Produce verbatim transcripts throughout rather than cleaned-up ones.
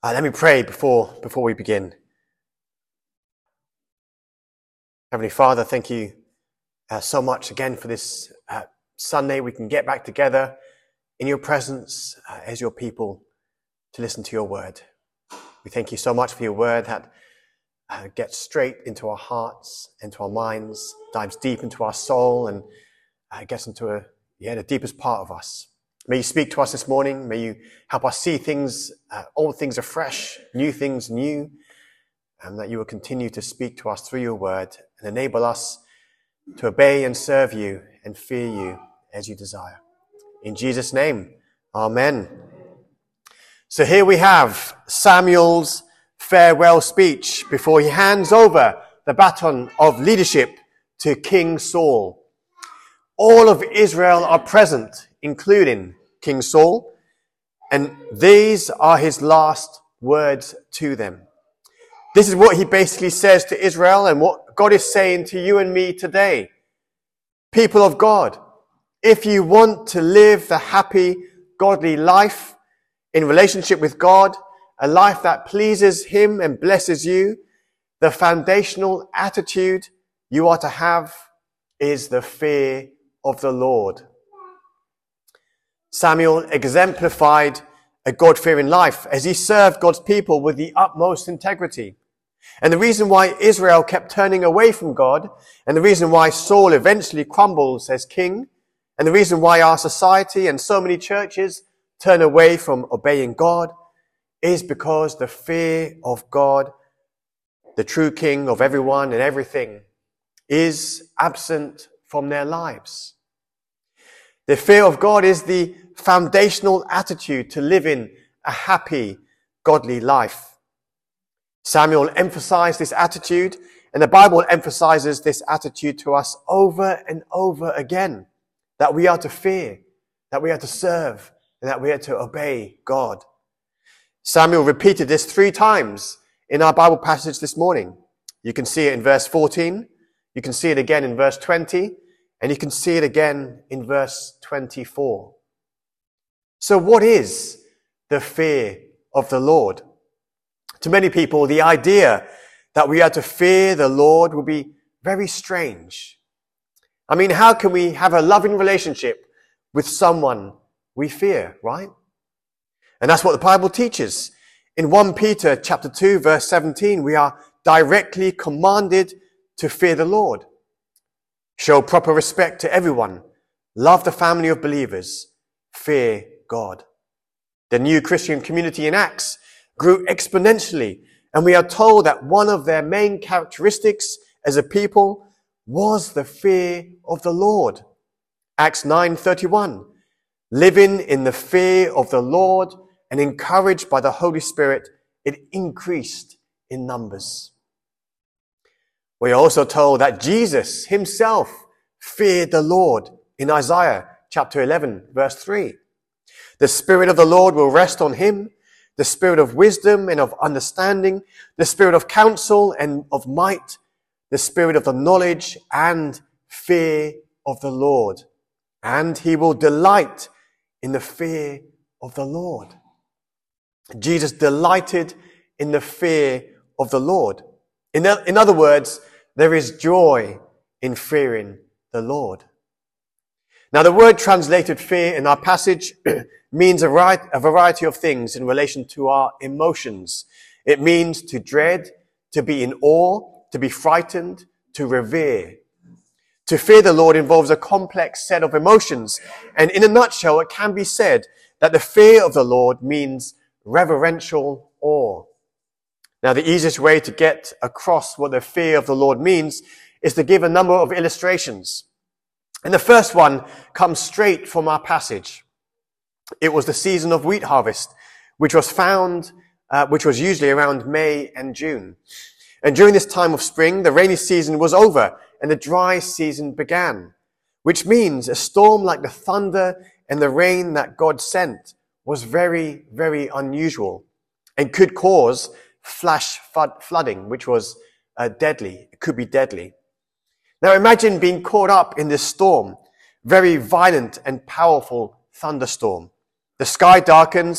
Uh, let me pray before, before we begin. Heavenly Father, thank you uh, so much again for this uh, Sunday. We can get back together in your presence uh, as your people to listen to your word. We thank you so much for your word that uh, gets straight into our hearts, into our minds, dives deep into our soul, and uh, gets into a, yeah, the deepest part of us. May you speak to us this morning. May you help us see things, uh, old things afresh, new things new, and that you will continue to speak to us through your word and enable us to obey and serve you and fear you as you desire. In Jesus' name, amen. So here we have Samuel's farewell speech before he hands over the baton of leadership to King Saul. All of Israel are present, including King Saul, and these are his last words to them. This is what he basically says to Israel and what God is saying to you and me today. People of God, if you want to live the happy, godly life in relationship with God, a life that pleases him and blesses you, the foundational attitude you are to have is the fear of the Lord. Samuel exemplified a God-fearing life as he served God's people with the utmost integrity. And the reason why Israel kept turning away from God, and the reason why Saul eventually crumbles as king, and the reason why our society and so many churches turn away from obeying God, is because the fear of God, the true king of everyone and everything, is absent from their lives. The fear of God is the foundational attitude to living a happy, godly life. Samuel emphasized this attitude, and the Bible emphasizes this attitude to us over and over again, that we are to fear, that we are to serve, and that we are to obey God. Samuel repeated this three times in our Bible passage this morning. You can see it in verse fourteen, you can see it again in verse twenty, and you can see it again in verse twenty-four. So what is the fear of the Lord? To many people, the idea that we are to fear the Lord will be very strange. I mean, how can we have a loving relationship with someone we fear, right? And that's what the Bible teaches. In First Peter chapter two, verse seventeen, we are directly commanded to fear the Lord. Show proper respect to everyone. Love the family of believers. Fear God. The new Christian community in Acts grew exponentially, and we are told that one of their main characteristics as a people was the fear of the Lord. Acts nine thirty-one. Living in the fear of the Lord and encouraged by the Holy Spirit, it increased in numbers. We are also told that Jesus himself feared the Lord in Isaiah chapter eleven, verse three. The Spirit of the Lord will rest on him, the Spirit of wisdom and of understanding, the Spirit of counsel and of might, the Spirit of the knowledge and fear of the Lord. And he will delight in the fear of the Lord. Jesus delighted in the fear of the Lord. In, in other words, there is joy in fearing the Lord. Now, the word translated fear in our passage means a variety of things in relation to our emotions. It means to dread, to be in awe, to be frightened, to revere. To fear the Lord involves a complex set of emotions, and in a nutshell, it can be said that the fear of the Lord means reverential awe. Now, the easiest way to get across what the fear of the Lord means is to give a number of illustrations. And the first one comes straight from our passage. It was the season of wheat harvest, which was found, uh, which was usually around May and June. And during this time of spring, the rainy season was over and the dry season began, which means a storm like the thunder and the rain that God sent was very, very unusual and could cause flash flooding, which was uh, deadly. It could be deadly. Now imagine being caught up in this storm, very violent and powerful thunderstorm. The sky darkens, the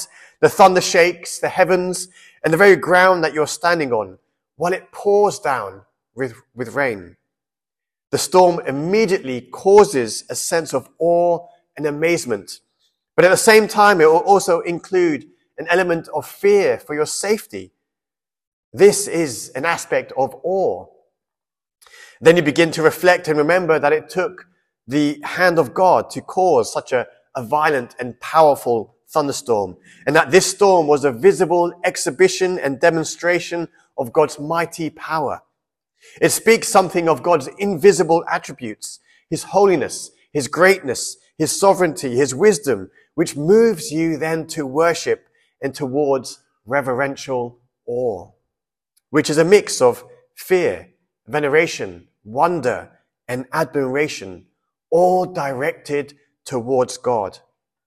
The thunder shakes the heavens and the very ground that you're standing on, while it pours down with, with rain. The storm immediately causes a sense of awe and amazement. But at the same time, it will also include an element of fear for your safety. This is an aspect of awe. Then you begin to reflect and remember that it took the hand of God to cause such a, a violent and powerful thunderstorm, and that this storm was a visible exhibition and demonstration of God's mighty power. It speaks something of God's invisible attributes, his holiness, his greatness, his sovereignty, his wisdom, which moves you then to worship and towards reverential awe, which is a mix of fear, veneration, wonder, and admiration, all directed towards God.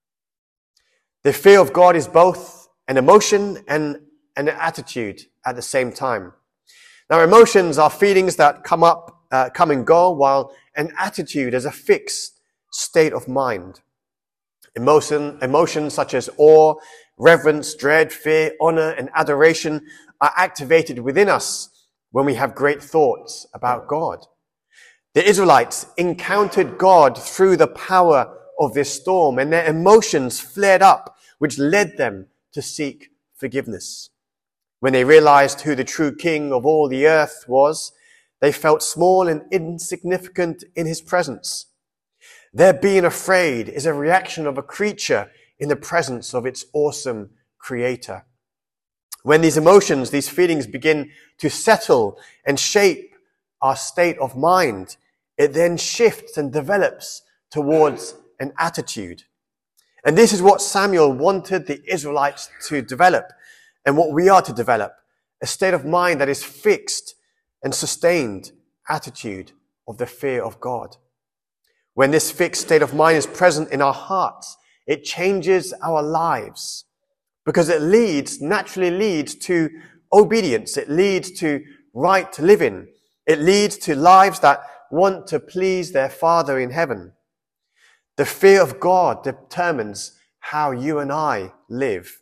The fear of God is both an emotion and an attitude at the same time. Now, emotions are feelings that come up, uh, come and go, while an attitude is a fixed state of mind. Emotion, emotions such as awe, reverence, dread, fear, honor, and adoration are activated within us when we have great thoughts about God. The Israelites encountered God through the power of this storm, and their emotions flared up, which led them to seek forgiveness. When they realized who the true king of all the earth was, they felt small and insignificant in his presence. Their being afraid is a reaction of a creature in the presence of its awesome creator. When these emotions, these feelings begin to settle and shape our state of mind, it then shifts and develops towards an attitude. And this is what Samuel wanted the Israelites to develop, and what we are to develop, a state of mind that is fixed and sustained attitude of the fear of God. When this fixed state of mind is present in our hearts, it changes our lives, because it leads, naturally leads to obedience. It leads to right living. It leads to lives that want to please their Father in heaven. The fear of God determines how you and I live.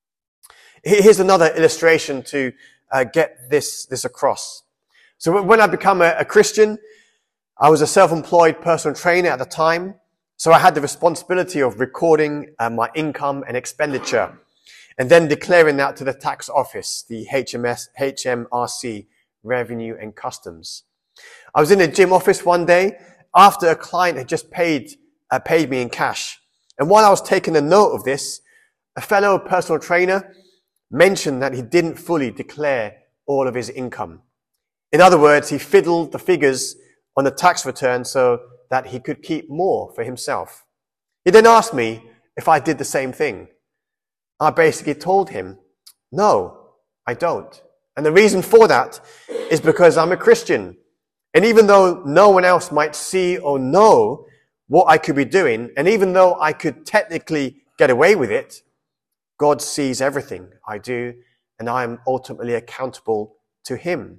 Here's another illustration to uh, get this, this across. So when I became a, a Christian, I was a self-employed personal trainer at the time. So I had the responsibility of recording uh, my income and expenditure, and then declaring that to the tax office, the H M S, H M R C, Revenue and Customs. I was in a gym office one day after a client had just paid, uh, paid me in cash. And while I was taking a note of this, a fellow personal trainer mentioned that he didn't fully declare all of his income. In other words, he fiddled the figures on the tax return so that he could keep more for himself. He then asked me if I did the same thing. I basically told him, no, I don't. And the reason for that is because I'm a Christian. And even though no one else might see or know what I could be doing, and even though I could technically get away with it, God sees everything I do, and I am ultimately accountable to him.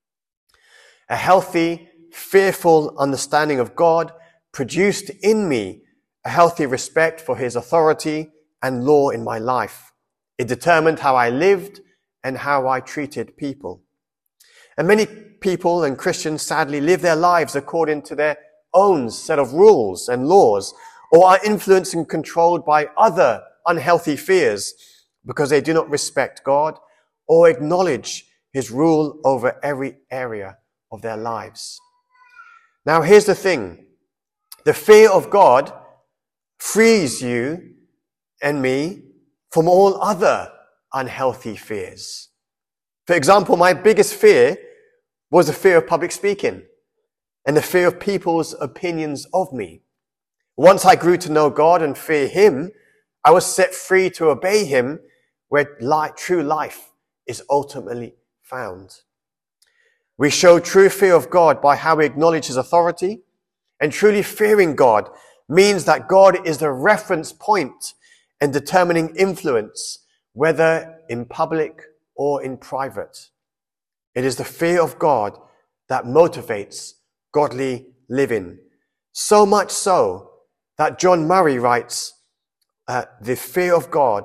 A healthy, fearful understanding of God produced in me a healthy respect for his authority and law in my life. It determined how I lived and how I treated people. And many people and Christians sadly live their lives according to their own set of rules and laws, or are influenced and controlled by other unhealthy fears because they do not respect God or acknowledge his rule over every area of their lives. Now, here's the thing. The fear of God frees you and me from all other unhealthy fears. For example, my biggest fear was the fear of public speaking and the fear of people's opinions of me. Once I grew to know God and fear him, I was set free to obey him where light, true life is ultimately found. We show true fear of God by how we acknowledge his authority, and truly fearing God means that God is the reference point and determining influence, whether in public or in private. It is the fear of God that motivates godly living. So much so that John Murray writes, uh, the fear of God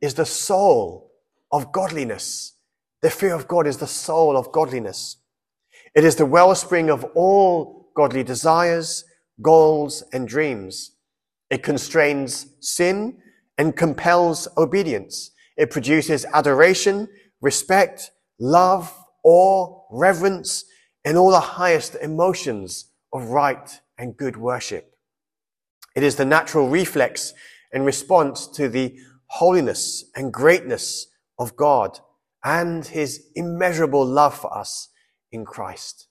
is the soul of godliness. The fear of God is the soul of godliness. It is the wellspring of all godly desires, goals, and dreams. It constrains sin and compels obedience. It produces adoration, respect, love, awe, reverence, and all the highest emotions of right and good worship. It is the natural reflex and response to the holiness and greatness of God and his immeasurable love for us in Christ.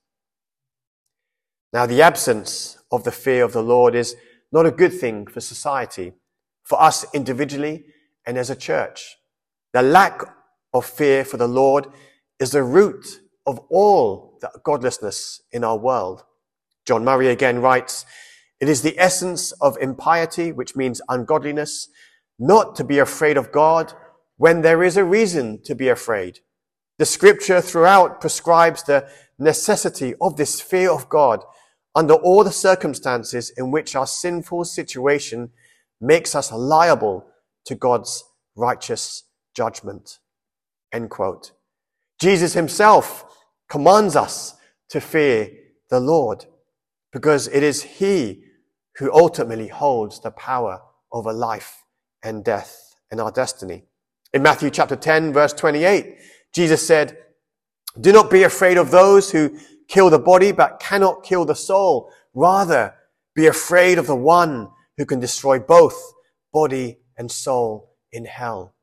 Now, the absence of the fear of the Lord is not a good thing for society, for us individually and as a church. The lack of fear for the Lord is the root of all the godlessness in our world. John Murray again writes, "It is the essence of impiety, which means ungodliness, not to be afraid of God when there is a reason to be afraid. The scripture throughout prescribes the necessity of this fear of God under all the circumstances in which our sinful situation makes us liable to God's righteous judgment." End quote. Jesus himself commands us to fear the Lord because it is he who ultimately holds the power over life and death and our destiny. In Matthew chapter ten, verse twenty-eight, Jesus said, "Do not be afraid of those who kill the body but cannot kill the soul. Rather, be afraid of the one who can destroy both body and soul in hell."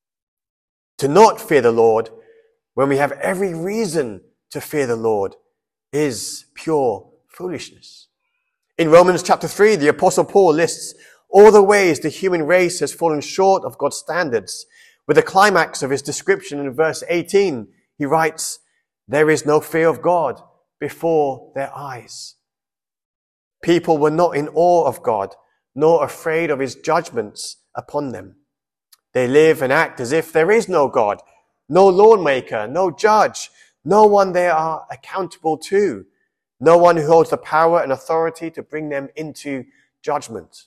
To not fear the Lord when we have every reason to fear the Lord is pure foolishness. In Romans chapter three, the Apostle Paul lists all the ways the human race has fallen short of God's standards. With the climax of his description in verse eighteen, he writes, "There is no fear of God before their eyes." People were not in awe of God, nor afraid of his judgments upon them. They live and act as if there is no God, no lawmaker, no judge, no one they are accountable to, no one who holds the power and authority to bring them into judgment.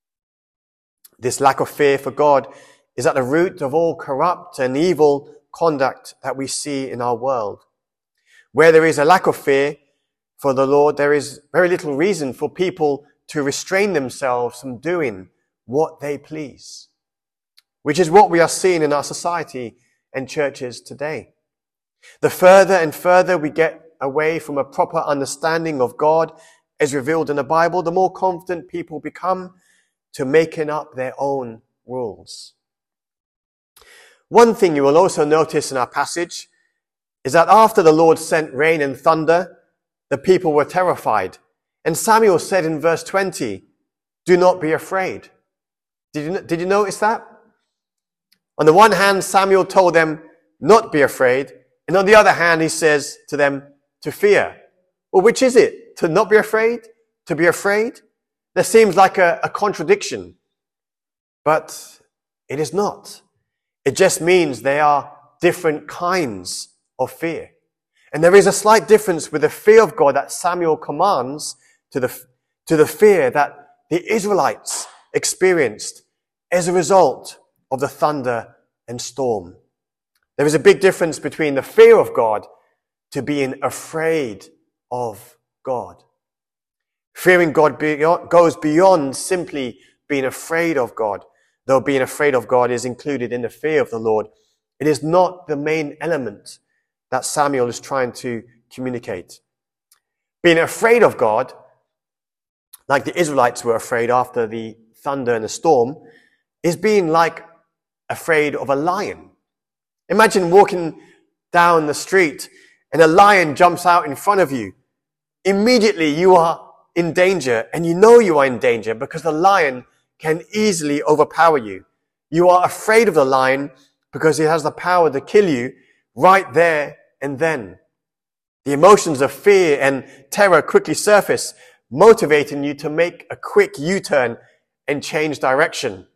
This lack of fear for God is at the root of all corrupt and evil conduct that we see in our world. Where there is a lack of fear for the Lord, there is very little reason for people to restrain themselves from doing what they please, which is what we are seeing in our society and churches today. The further and further we get away from a proper understanding of God as revealed in the Bible, the more confident people become to making up their own rules. One thing you will also notice in our passage is that after the Lord sent rain and thunder, the people were terrified. And Samuel said in verse twenty, "Do not be afraid." Did you, did you notice that? On the one hand, Samuel told them not be afraid. And on the other hand, he says to them to fear. Well, which is it? To not be afraid? To be afraid? That seems like a, a contradiction. But it is not. It just means they are different kinds of fear. And there is a slight difference with the fear of God that Samuel commands to the, to the fear that the Israelites experienced as a result of the thunder and storm. There is a big difference between the fear of God to being afraid of God. Fearing God beyond, goes beyond simply being afraid of God. Though being afraid of God is included in the fear of the Lord, it is not the main element that Samuel is trying to communicate. Being afraid of God, like the Israelites were afraid after the thunder and the storm, is being like afraid of a lion. Imagine walking down the street and a lion jumps out in front of you. Immediately you are in danger, and you know you are in danger because the lion can easily overpower you. You are afraid of the lion because he has the power to kill you right there and then. The emotions of fear and terror quickly surface, motivating you to make a quick U-turn and change direction.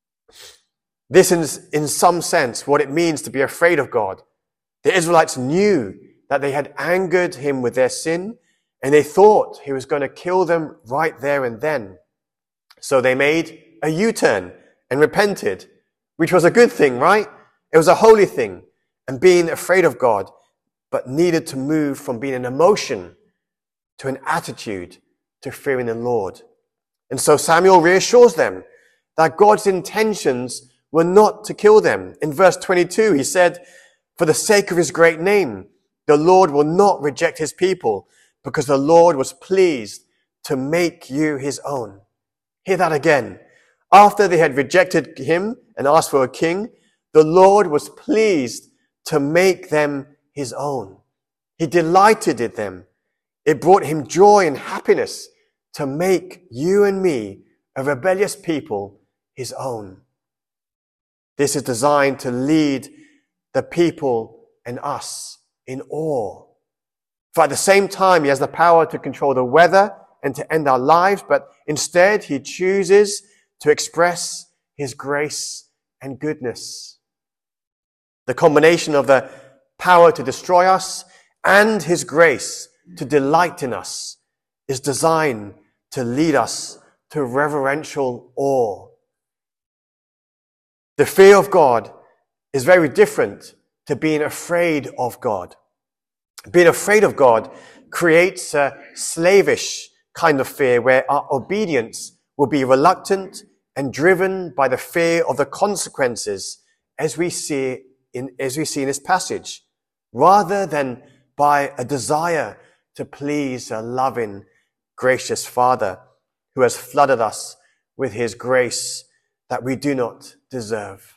This is, in some sense, what it means to be afraid of God. The Israelites knew that they had angered him with their sin, and they thought he was going to kill them right there and then. So they made a U-turn and repented, which was a good thing, right? It was a holy thing. And being afraid of God, but needed to move from being an emotion to an attitude to fearing the Lord. And so Samuel reassures them that God's intentions were not to kill them. In verse twenty-two, he said, "For the sake of his great name, the Lord will not reject his people, because the Lord was pleased to make you his own." Hear that again. After they had rejected him and asked for a king, the Lord was pleased to make them his own. He delighted in them. It brought him joy and happiness to make you and me, a rebellious people, his own. This is designed to lead the people and us in awe. For at the same time, he has the power to control the weather and to end our lives, but instead he chooses to express his grace and goodness. The combination of the power to destroy us and his grace to delight in us is designed to lead us to reverential awe. The fear of God is very different to being afraid of God. Being afraid of God creates a slavish kind of fear where our obedience will be reluctant and driven by the fear of the consequences as we see in, as we see in this passage, rather than by a desire to please a loving, gracious Father who has flooded us with his grace that we do not deserve.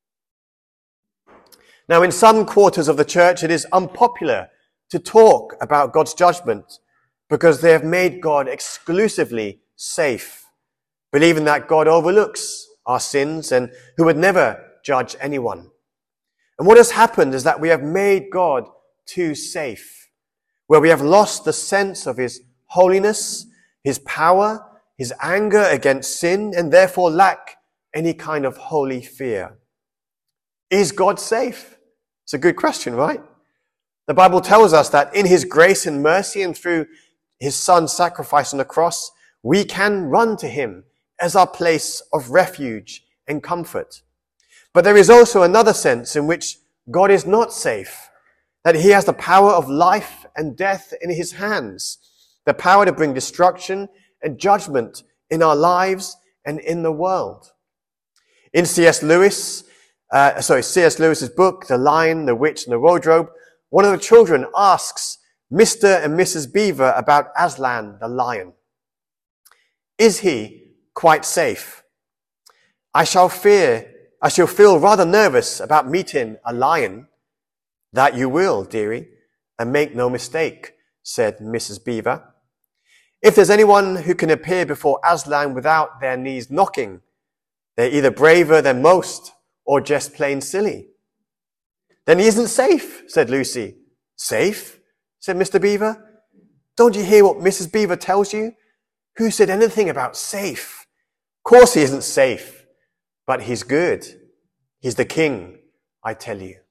Now, in some quarters of the church, it is unpopular to talk about God's judgment because they have made God exclusively safe, believing that God overlooks our sins and who would never judge anyone. And what has happened is that we have made God too safe, where we have lost the sense of his holiness, his power, his anger against sin, and therefore lack any kind of holy fear. Is God safe? It's a good question, right? The Bible tells us that in his grace and mercy and through his son's sacrifice on the cross, we can run to him as our place of refuge and comfort. But there is also another sense in which God is not safe, that he has the power of life and death in his hands, the power to bring destruction and judgment in our lives and in the world. In C S Lewis, uh, sorry, C S Lewis's book, The Lion, the Witch, and the Wardrobe, one of the children asks Mister and Missus Beaver about Aslan the lion. Is he quite safe? I shall fear, I shall feel rather nervous about meeting a lion. That you will, dearie, and make no mistake, said Missus Beaver. If there's anyone who can appear before Aslan without their knees knocking, they're either braver than most or just plain silly. Then he isn't safe, said Lucy. Safe? Said Mister Beaver. Don't you hear what Missus Beaver tells you? Who said anything about safe? Of course he isn't safe, but he's good. He's the king, I tell you.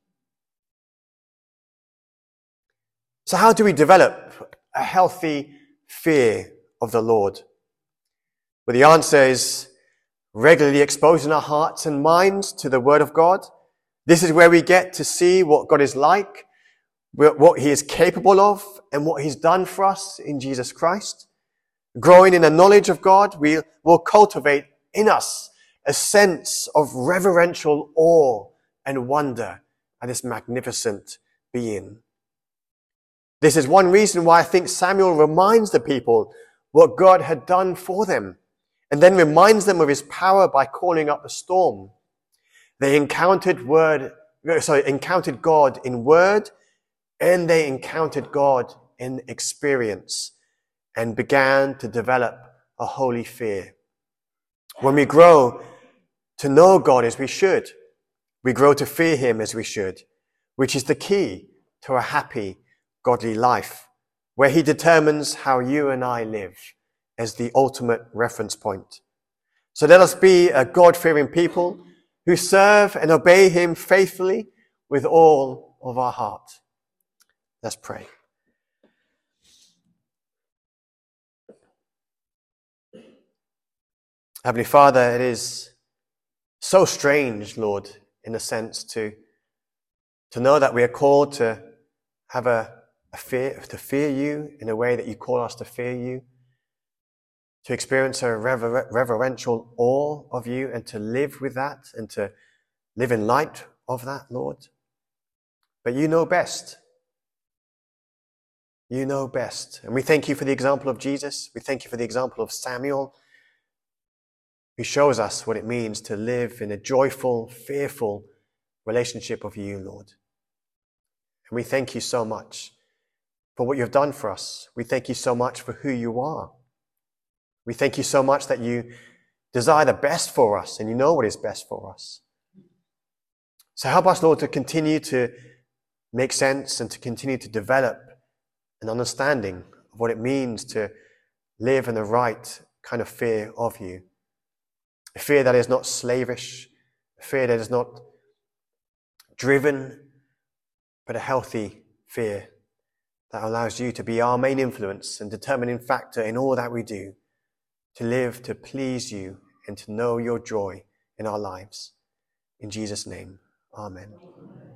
So how do we develop a healthy fear of the Lord? Well, the answer is regularly exposing our hearts and minds to the Word of God. This is where we get to see what God is like, what he is capable of, and what he's done for us in Jesus Christ. Growing in the knowledge of God, we will cultivate in us a sense of reverential awe and wonder at this magnificent being. This is one reason why I think Samuel reminds the people what God had done for them, and then reminds them of his power by calling up the storm. They encountered word, sorry, encountered God in word, and they encountered God in experience, and began to develop a holy fear. When we grow to know God as we should, we grow to fear him as we should, which is the key to a happy, godly life, where he determines how you and I live as the ultimate reference point. So let us be a God-fearing people who serve and obey him faithfully with all of our heart. Let's pray. Heavenly Father, it is So strange, Lord, in a sense, to, to know that we are called to have a, a fear, to fear you in a way that you call us to fear you, to experience a rever- reverential awe of you and to live with that and to live in light of that, Lord. But you know best. You know best. And we thank you for the example of Jesus. We thank you for the example of Samuel, who shows us what it means to live in a joyful, fearful relationship of you, Lord. And we thank you so much for what you've done for us. We thank you so much for who you are. We thank you so much that you desire the best for us and you know what is best for us. So help us, Lord, to continue to make sense and to continue to develop an understanding of what it means to live in the right kind of fear of you. A fear that is not slavish, a fear that is not driven, but a healthy fear that allows you to be our main influence and determining factor in all that we do, to live to please you and to know your joy in our lives. In Jesus' name, amen.